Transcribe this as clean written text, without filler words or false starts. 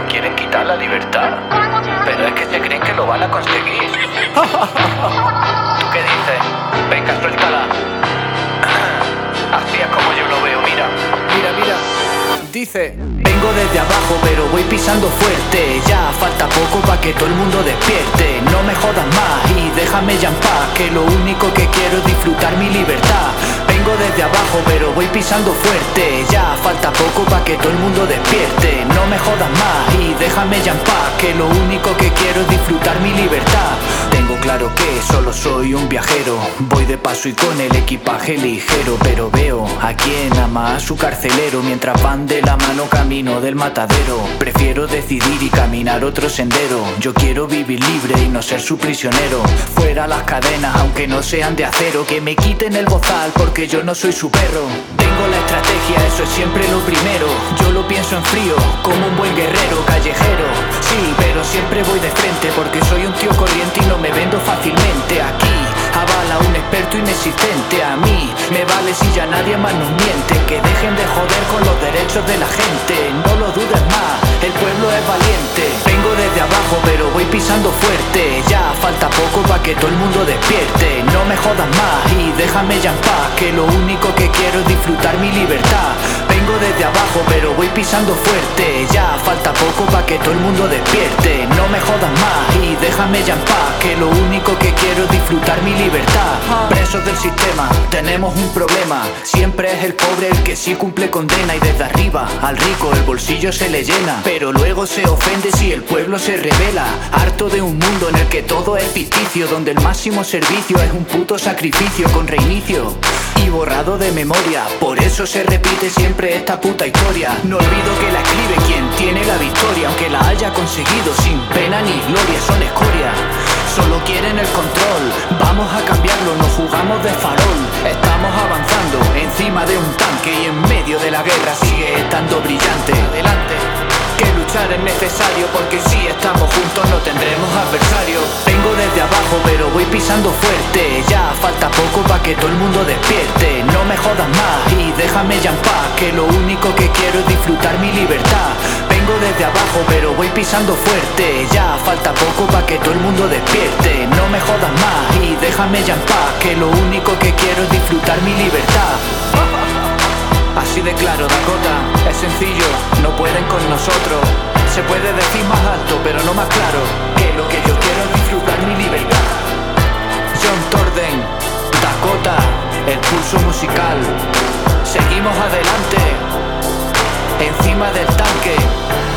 quieren quitar la libertad, pero es que se creen que lo van a conseguir. ¿Tú qué dices? Venga, suéltala. Así es como yo lo veo, mira. Mira. Dice: vengo desde abajo pero voy pisando fuerte. Ya falta poco pa' que todo el mundo despierte. No me jodas más y déjame ya en paz, que lo único que quiero es disfrutar mi libertad. Vengo desde abajo pero voy pisando fuerte. Ya falta poco pa' que todo el mundo despierte. No me jodas más y déjame ya en paz, que lo único que quiero es disfrutar mi libertad. Tengo claro que solo soy un viajero, voy de paso y con el equipaje ligero, pero veo a quien ama a su carcelero mientras van de la mano camino del matadero. Prefiero decidir y caminar otro sendero. Yo quiero vivir libre y no ser su prisionero. Fuera las cadenas aunque no sean de acero, que me quiten el bozal porque yo no soy su perro. Tengo la estrategia, eso es siempre lo primero. Yo lo pienso en frío, como un buen guerrero callejero. Sí, pero siempre voy de frente porque soy un tío corriente y no me vendo fácilmente. Aquí avala un experto inexistente. A mí me vale si ya nadie más nos miente. Que dejen de joder con los derechos de la gente. No lo dudes más, el pueblo es valiente. Vengo desde abajo pero voy pisando fuerte. Ya falta poco pa' que todo el mundo despierte. No me jodas más y déjame ya en paz, que lo único que quiero es disfrutar mi libertad. Vengo desde abajo pero voy pisando fuerte. Ya falta poco pa' que todo el mundo despierte. No me jodas más y déjame ya en paz, que lo único que quiero es disfrutar mi libertad. Presos del sistema, tenemos un problema. Siempre es el pobre el que sí cumple condena, y desde arriba al rico el bolsillo se le llena, pero luego se ofende si el pueblo se revela. Harto de un mundo en el que todo es ficticio, donde el máximo servicio es un puto sacrificio con reinicio y borrado de memoria. Por eso se repite siempre esta puta historia. No olvido que la escribe quien tiene la victoria, aunque la haya conseguido sin pena ni gloria. Son escoria, solo quieren el control. Vamos a cambiarlo, nos jugamos de farol. Estamos avanzando encima de un tanque y en medio de la guerra sigue estando brillante. Adelante, que luchar es necesario, porque si estamos juntos no tendremos adversario. Vengo desde abajo pero voy pisando fuerte. Ya falta poco pa' que todo el mundo despierte. No me jodas más y déjame ya en paz, que lo único que quiero es disfrutar mi libertad. Vengo desde abajo pero voy pisando fuerte. Ya falta poco pa' que todo el mundo despierte. No me jodas más y déjame ya en paz, que lo único que quiero es disfrutar mi libertad. Así de claro, Dakota, es sencillo, no pueden con nosotros. Se puede decir más alto pero no más claro, que lo que yo quiero es disfrutar mi libertad. John Torden, Dakota, el pulso musical. Seguimos adelante, encima del tanque.